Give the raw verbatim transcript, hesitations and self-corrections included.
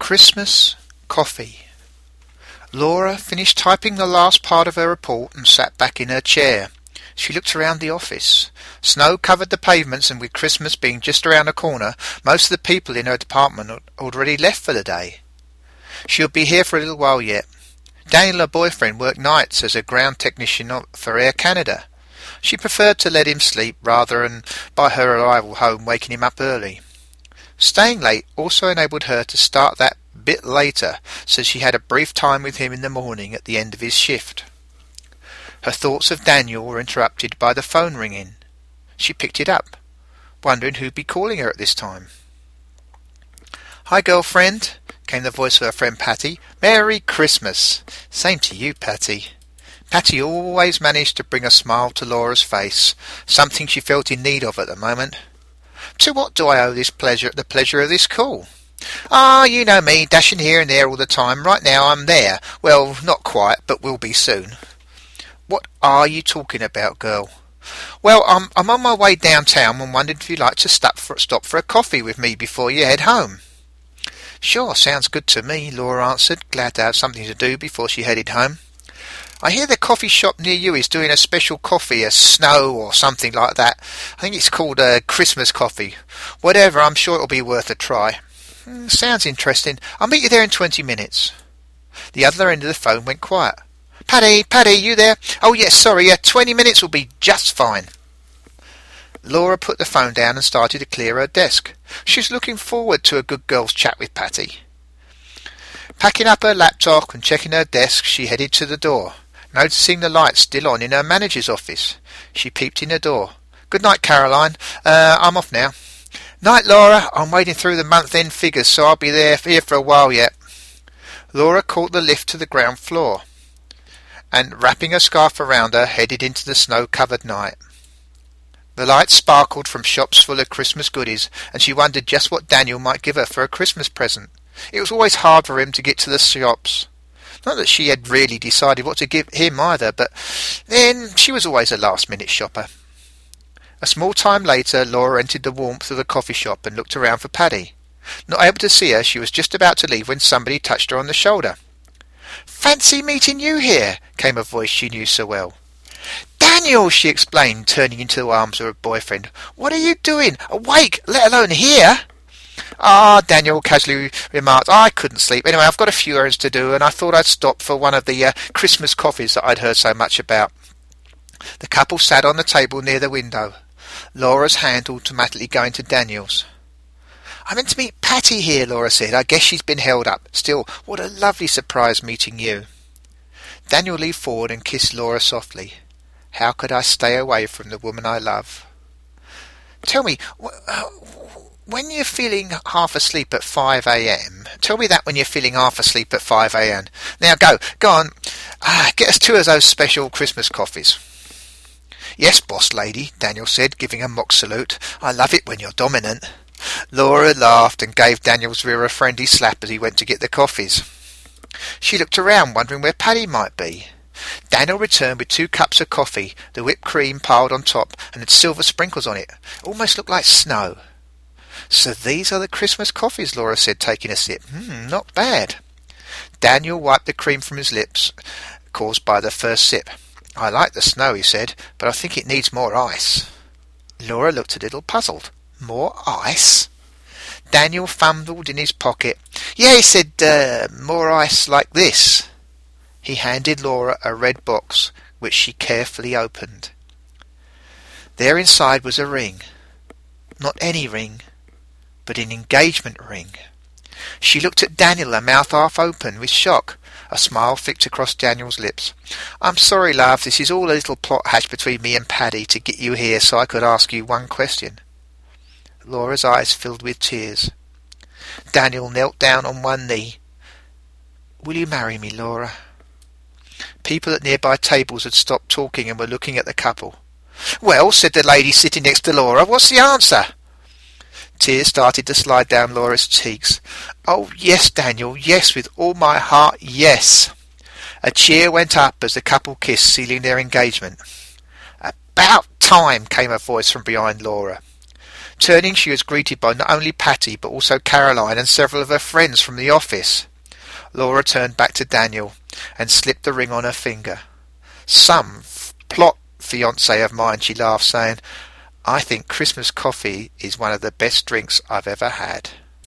Christmas coffee. Laura finished typing the last part of her report and sat back in her chair. She looked around the office. Snow covered the pavements, and with Christmas being just around the corner, most of the people in her department had already left for the day. She would be here for a little while yet. Daniel, her boyfriend, worked nights as a ground technician for Air Canada. She preferred to let him sleep rather than, by her arrival home, waking him up early. Staying late also enabled her to start that bit later, so she had a brief time with him in the morning at the end of his shift. Her thoughts of Daniel were interrupted by the phone ringing. She picked it up, wondering who'd be calling her at this time. "Hi, girlfriend," came the voice of her friend Patty. "Merry Christmas." "Same to you, Patty." Patty always managed to bring a smile to Laura's face, something she felt in need of at the moment. "To what do I owe this pleasure, the pleasure of this call?" "Ah, you know me, dashing here and there all the time. Right now I'm there. Well, not quite, but will be soon." "What are you talking about, girl?" "Well, I'm, I'm on my way downtown and wondered if you'd like to stop for, stop for a coffee with me before you head home." "Sure, sounds good to me," Laura answered, glad to have something to do before she headed home. "I hear the coffee shop near you is doing a special coffee, a snow or something like that. I think it's called a Christmas coffee. Whatever, I'm sure it'll be worth a try." Mm, "sounds interesting. I'll meet you there in twenty minutes. The other end of the phone went quiet. "Paddy, Paddy, you there?" "Oh, yes, sorry, yeah, twenty minutes will be just fine." Laura put the phone down and started to clear her desk. She was looking forward to a good girl's chat with Patty. Packing up her laptop and checking her desk, she headed to the door. Noticing the lights still on in her manager's office, she peeped in the door. "Good night, Caroline. Uh, I'm off now." "Night, Laura. I'm wading through the month-end figures, so I'll be there here for a while yet." Laura caught the lift to the ground floor, and wrapping her scarf around her, headed into the snow-covered night. The lights sparkled from shops full of Christmas goodies, and she wondered just what Daniel might give her for a Christmas present. It was always hard for him to get to the shops. Not that she had really decided what to give him either, but then she was always a last-minute shopper. A small time later, Laura entered the warmth of the coffee shop and looked around for Paddy. Not able to see her, she was just about to leave when somebody touched her on the shoulder. "Fancy meeting you here," came a voice she knew so well. "Daniel," she explained, turning into the arms of her boyfriend. "What are you doing? Awake, let alone here?" "Ah," Daniel casually remarked, "I couldn't sleep. Anyway, I've got a few errands to do, and I thought I'd stop for one of the uh, Christmas coffees that I'd heard so much about." The couple sat on the table near the window, Laura's hand automatically going to Daniel's. "I meant to meet Patty here," Laura said. "I guess she's been held up. Still, what a lovely surprise meeting you." Daniel leaned forward and kissed Laura softly. "How could I stay away from the woman I love?" "Tell me, when you're feeling half asleep at five a.m., tell me that when you're feeling half asleep at five a.m. Now go, go on, ah, get us two of those special Christmas coffees." "Yes, boss lady," Daniel said, giving a mock salute. "I love it when you're dominant." Laura laughed and gave Daniel's rear a friendly slap as he went to get the coffees. She looked around, wondering where Paddy might be. Daniel returned with two cups of coffee, the whipped cream piled on top, and had silver sprinkles on it. It almost looked like snow. "So these are the Christmas coffees," Laura said, taking a sip. Hmm, not bad." Daniel wiped the cream from his lips, caused by the first sip. "I like the snow," he said, "but I think it needs more ice." Laura looked a little puzzled. "More ice?" Daniel fumbled in his pocket. "Yeah," he said, uh, "more ice like this." He handed Laura a red box, which she carefully opened. There inside was a ring. Not any ring, but an engagement ring. She looked at Daniel, her mouth half open with shock. A smile flicked across Daniel's lips. "I'm sorry, love, this is all a little plot hatched between me and Paddy to get you here so I could ask you one question." Laura's eyes filled with tears. Daniel knelt down on one knee. "Will you marry me, Laura?" People at nearby tables had stopped talking and were looking at the couple. "Well," said the lady sitting next to Laura, "what's the answer?" Tears started to slide down Laura's cheeks. "Oh, yes, Daniel, yes, with all my heart, yes." A cheer went up as the couple kissed, sealing their engagement. "About time," came a voice from behind Laura. Turning, she was greeted by not only Patty but also Caroline and several of her friends from the office. Laura turned back to Daniel and slipped the ring on her finger. "Some f- plot, fiancé of mine," she laughed, saying, "I think Christmas coffee is one of the best drinks I've ever had."